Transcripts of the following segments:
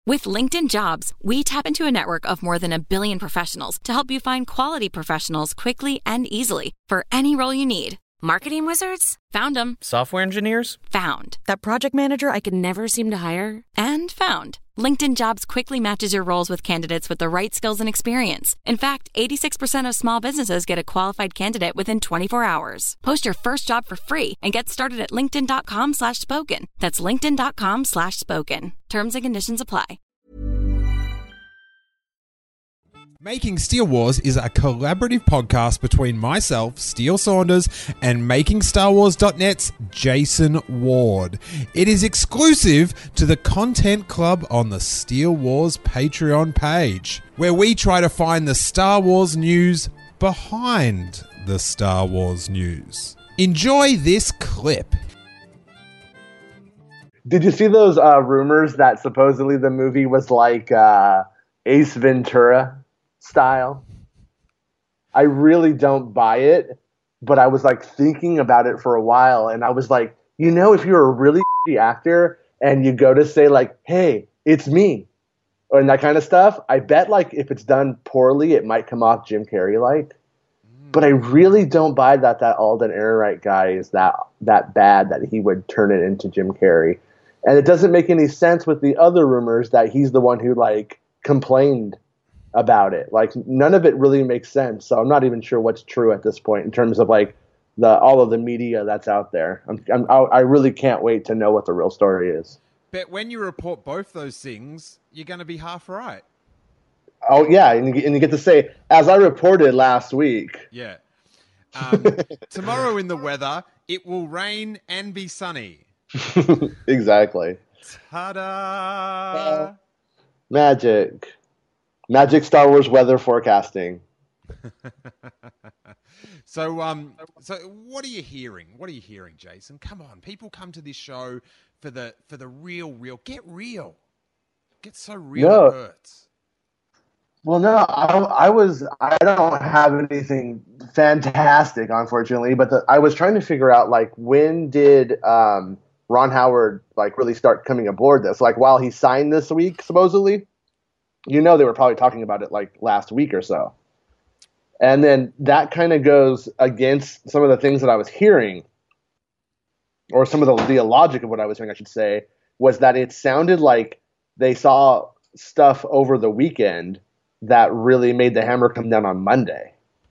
With LinkedIn Jobs, we tap into a network of more than 1 billion professionals to help you find quality professionals quickly and easily for any role you need. Marketing wizards? Found them. Software engineers? Found. That project manager I could never seem to hire? And found. LinkedIn Jobs quickly matches your roles with candidates with the right skills and experience. In fact, 86% of small businesses get a qualified candidate within 24 hours. Post your first job for free and get started at linkedin.com/spoken. That's linkedin.com/spoken. Terms and conditions apply. Making Steele Wars is a collaborative podcast between myself, Steele Saunders, and MakingStarWars.net's Jason Ward. It is exclusive to the Content Club on the Steele Wars Patreon page, where we try to find the Star Wars news behind the Star Wars news. Enjoy this clip. Did you see those rumors that supposedly the movie was like Ace Ventura style? I really don't buy it, but I was like thinking about it for a while, and I was like, you know, if you're a really actor and you go to say like, hey, it's me, or that kind of stuff, I bet like if it's done poorly, it might come off Jim Carrey-like. But I really don't buy that Alden Ehrenreich guy is that bad that he would turn it into Jim Carrey. And it doesn't make any sense with the other rumors that he's the one who like complained about it. Like none of it really makes sense. So I'm not even sure what's true at this point in terms of like all of the media that's out there. I really can't wait to know what the real story is. But when you report both those things, you're going to be half right. Oh yeah, and you get to say, as I reported last week. Yeah. Tomorrow in the weather, it will rain and be sunny. Exactly. Ta-da! Magic Star Wars weather forecasting. So what are you hearing? What are you hearing, Jason? Come on, people come to this show for the real. Get real. Get so real it hurts. Well, no, I don't have anything fantastic, unfortunately, but I was trying to figure out like when did Ron Howard like really start coming aboard this? Like while he signed this week, supposedly. You know, they were probably talking about it like last week or so. And then that kind of goes against some of the things that I was hearing, or some of the logic of what I was hearing, I should say, was that it sounded like they saw stuff over the weekend that really made the hammer come down on Monday.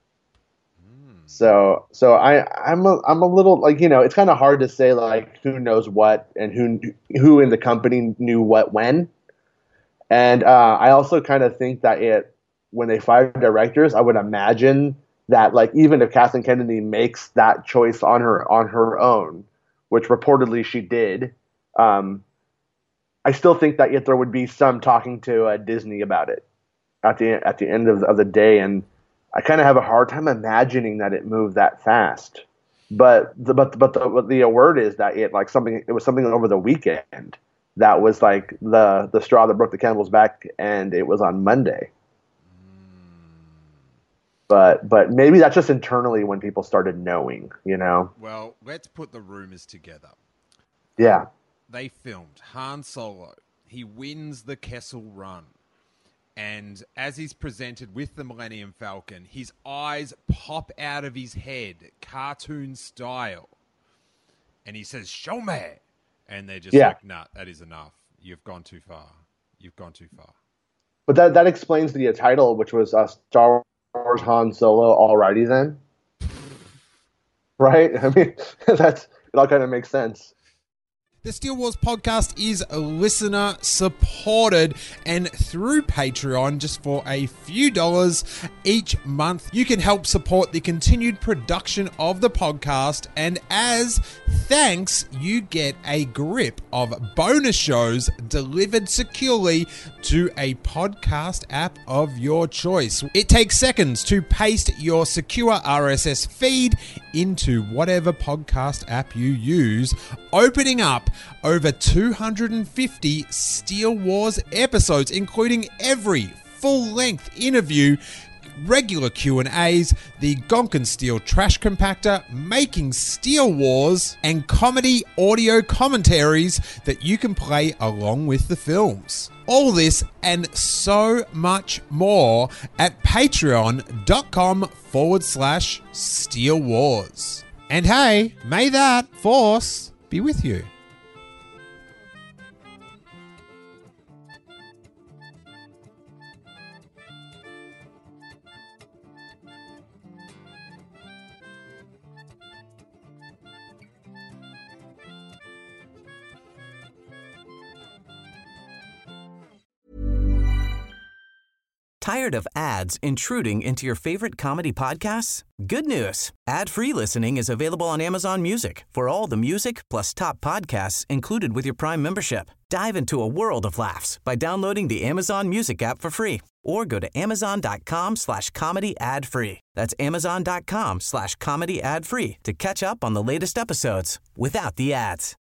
So I'm a little like, you know, it's kind of hard to say like who knows what and who in the company knew what when. And I also kind of think that when they fire directors, I would imagine that like even if Kathleen Kennedy makes that choice on her own, which reportedly she did, I still think that there would be some talking to Disney about it at the end of the day, and I kind of have a hard time imagining that it moved that fast. But the word is that it was something over the weekend. That was like the straw that broke the camel's back, and it was on Monday. But maybe that's just internally when people started knowing, you know? Well, let's put the rumors together. Yeah. They filmed Han Solo. He wins the Kessel Run. And as he's presented with the Millennium Falcon, his eyes pop out of his head, cartoon style. And he says, "Show me." And they're just like, nah, that is enough. You've gone too far. But that explains the title, which was Star Wars Han Solo. Alrighty then. Right? I mean, it all kind of makes sense. The Steele Wars podcast is listener supported, and through Patreon, just for a few dollars each month, you can help support the continued production of the podcast, and as thanks, you get a grip of bonus shows delivered securely to a podcast app of your choice. It takes seconds to paste your secure RSS feed into whatever podcast app you use, opening up over 250 Steele Wars episodes, including every full-length interview regular Q&As, the Gonkin Steel Trash Compactor, Making Steel Wars, and comedy audio commentaries that you can play along with the films. All this and so much more at patreon.com/Steel Wars. And hey, may that force be with you. Tired of ads intruding into your favorite comedy podcasts? Good news. Ad-free listening is available on Amazon Music for all the music plus top podcasts included with your Prime membership. Dive into a world of laughs by downloading the Amazon Music app for free or go to amazon.com/comedy ad-free. That's amazon.com/comedy ad-free to catch up on the latest episodes without the ads.